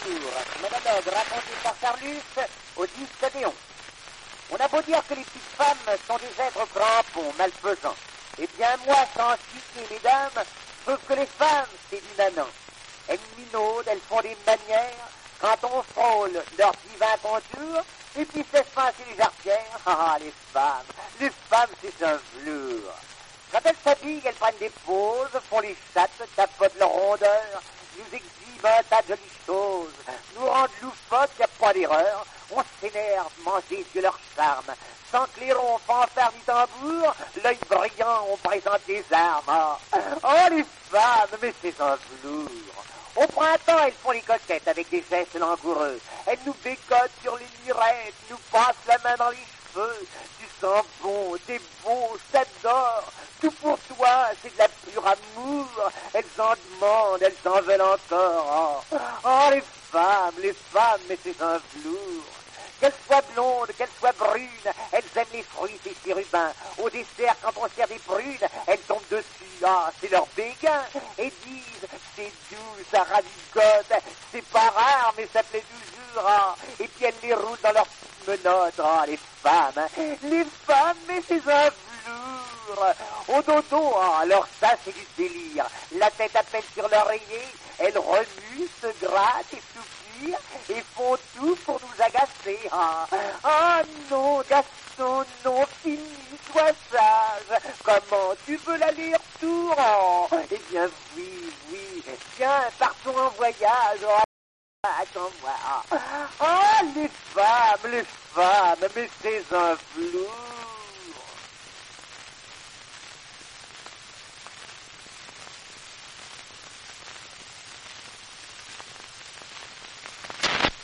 bonjour. Monologue raconté par Carlus au disque Déon. On a beau dire que les petites femmes sont des êtres crampons, malfaisants. Eh bien, moi, sans citer, mesdames, je trouve que les femmes, c'est du nanan. Elles minaudent, elles font des manières. Quand on frôle leur divin contour, et puis c'est passer les jarretières. Ah, les femmes, c'est un velours. Quand elles s'habillent, elles prennent des pauses, font les chattes, tapotent leur rondeur, nous exhibent un tas de jolies choses, nous rendent loufoques, y a pas d'erreur, on s'énerve, mange des yeux leur charme, sans clairon, fanfare ni tambour, l'œil brillant, on présente des armes. Oh, les femmes, mais c'est un velours. Au printemps, elles font les coquettes avec des gestes langoureux. Elles nous bécotent sur les mirettes, nous passent la main dans les cheveux. Tu sens bon, t'es beau, je t'adore. Tout pour toi, c'est de la pure amour. Elles en demandent, elles en veulent encore. Oh, les femmes, mais c'est un velours. Qu'elles soient blondes, qu'elles soient brunes, elles aiment les fruits et chérubins. Au dessert, quand on sert des prunes, elles tombent dessus, ah, c'est leur béguin. Et disent, c'est doux, ça ravigote, c'est pas rare, mais ça plaît toujours, ah. Et puis elles les roulent dans leurs petites menottes, ah, les femmes, mais c'est un velours. Au dodo, ah, alors ça, c'est du délire. La tête à peine sur l'oreiller, elles remuent, se grattent et soupirent, et font tout pour nous agacer. Ah non, Gaston, non, fini, sois sage. Comment tu veux l'aller-retour? Eh bien, oui, tiens, partons en voyage. Attends-moi. Ah, les femmes, mais c'est un flou.